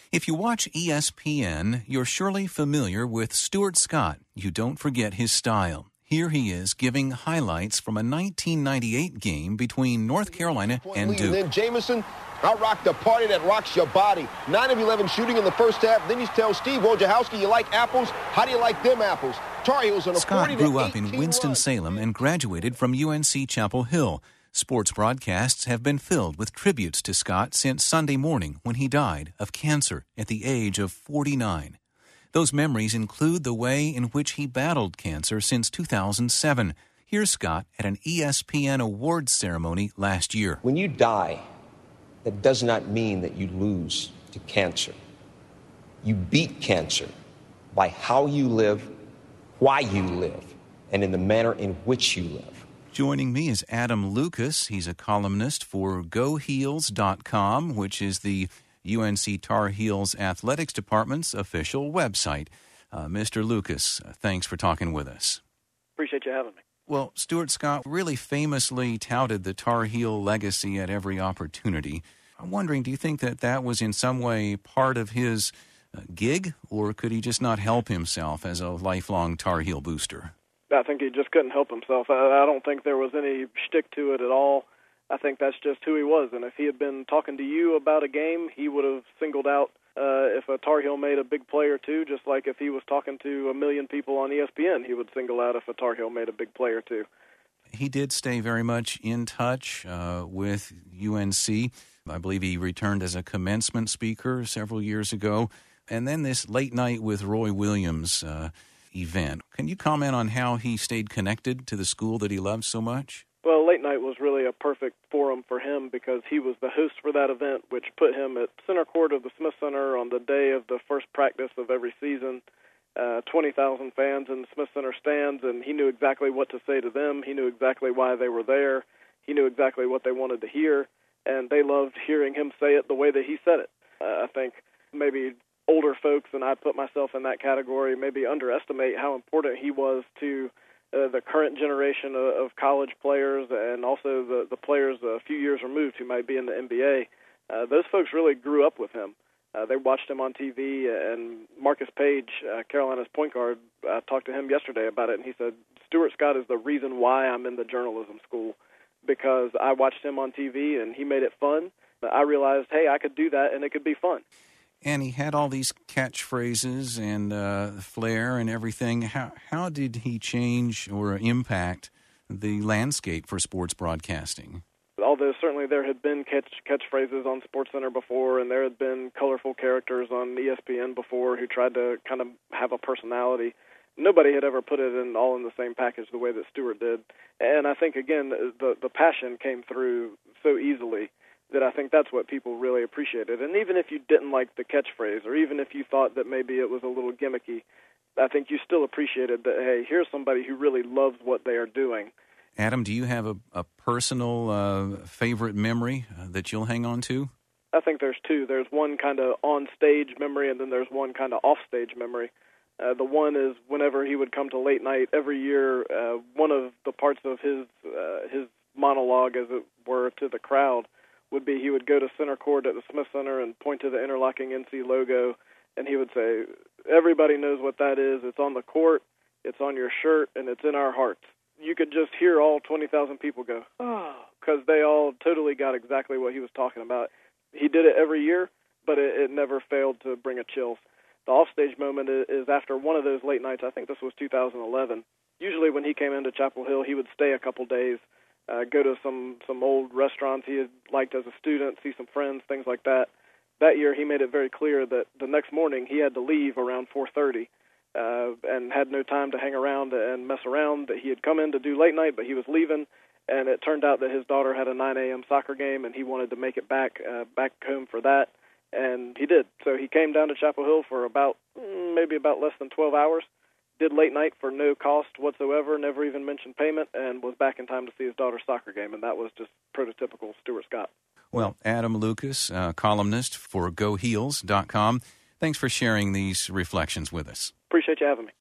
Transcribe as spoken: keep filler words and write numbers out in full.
If you watch E S P N, you're surely familiar with Stuart Scott. You don't forget his style. Here he is giving highlights from a nineteen ninety-eight game between North Carolina and Duke. And then Jamison out-rocked the party that rocks your body. nine of eleven shooting in the first half. Then you tell Steve Wojciechowski, you like apples? How do you like them apples? Tar Heels on a Scott grew up in run. Winston-Salem and graduated from U N C Chapel Hill. Sports broadcasts have been filled with tributes to Scott since Sunday morning when he died of cancer at the age of forty-nine. Those memories include the way in which he battled cancer since two thousand seven. Here's Scott at an E S P N awards ceremony last year. When you die, that does not mean that you lose to cancer. You beat cancer by how you live, why you live, and in the manner in which you live. Joining me is Adam Lucas. He's a columnist for Go Heels dot com, which is the U N C Tar Heels Athletics Department's official website. Uh, Mister Lucas, uh, thanks for talking with us. Appreciate you having me. Well, Stuart Scott really famously touted the Tar Heel legacy at every opportunity. I'm wondering, do you think that that was in some way part of his uh, gig, or could he just not help himself as a lifelong Tar Heel booster? I think he just couldn't help himself. I, I don't think there was any shtick to it at all. I think that's just who he was. And if he had been talking to you about a game, he would have singled out uh, if a Tar Heel made a big play or two, just like if he was talking to a million people on E S P N, he would single out if a Tar Heel made a big play or two. He did stay very much in touch uh, with U N C. I believe he returned as a commencement speaker several years ago. And then this late night with Roy Williams uh, event. Can you comment on how he stayed connected to the school that he loved so much? Well, late night was really a perfect forum for him because he was the host for that event, which put him at center court of the Smith Center on the day of the first practice of every season. Uh, twenty thousand fans in the Smith Center stands, and he knew exactly what to say to them. He knew exactly why they were there. He knew exactly what they wanted to hear, and they loved hearing him say it the way that he said it. Uh, I think maybe older folks, and I put myself in that category, maybe underestimate how important he was to uh, the current generation of, of college players and also the, the players a few years removed who might be in the N B A. Uh, those folks really grew up with him. Uh, they watched him on T V, and Marcus Page, uh, Carolina's point guard, uh, talked to him yesterday about it, and he said, Stuart Scott is the reason why I'm in the journalism school, because I watched him on T V, and he made it fun. I realized, hey, I could do that, and it could be fun. And he had all these catchphrases and uh, flair and everything. How how did he change or impact the landscape for sports broadcasting? Although certainly there had been catch catchphrases on SportsCenter before, and there had been colorful characters on E S P N before who tried to kind of have a personality, nobody had ever put it in all in the same package the way that Stuart did. And I think, again, the the passion came through so easily that I think that's what people really appreciated. And even if you didn't like the catchphrase, or even if you thought that maybe it was a little gimmicky, I think you still appreciated that, hey, here's somebody who really loves what they are doing. Adam, do you have a, a personal uh, favorite memory uh, that you'll hang on to? I think there's two. There's one kind of on-stage memory, and then there's one kind of off-stage memory. Uh, the one is whenever he would come to late night every year, uh, one of the parts of his uh, his monologue, as it were, to the crowd would be he would go to center court at the Smith Center and point to the interlocking N C logo, and he would say, everybody knows what that is. It's on the court, it's on your shirt, and it's in our hearts. You could just hear all twenty thousand people go, oh, because they all totally got exactly what he was talking about. He did it every year, but it, it never failed to bring a chills. The offstage moment is after one of those late nights. I think this was two thousand eleven. Usually when he came into Chapel Hill, he would stay a couple days, uh, go to some, some old restaurants he had liked as a student, see some friends, things like that. That year he made it very clear that the next morning he had to leave around four thirty uh, and had no time to hang around and mess around. That he had come in to do late night, but he was leaving, and it turned out that his daughter had a nine a.m. soccer game, and he wanted to make it back uh, back home for that. And he did. So he came down to Chapel Hill for about, maybe about less than twelve hours, did late night for no cost whatsoever, never even mentioned payment, and was back in time to see his daughter's soccer game. And that was just prototypical Stuart Scott. Well, Adam Lucas, uh, columnist for Go Heels dot com, thanks for sharing these reflections with us. Appreciate you having me.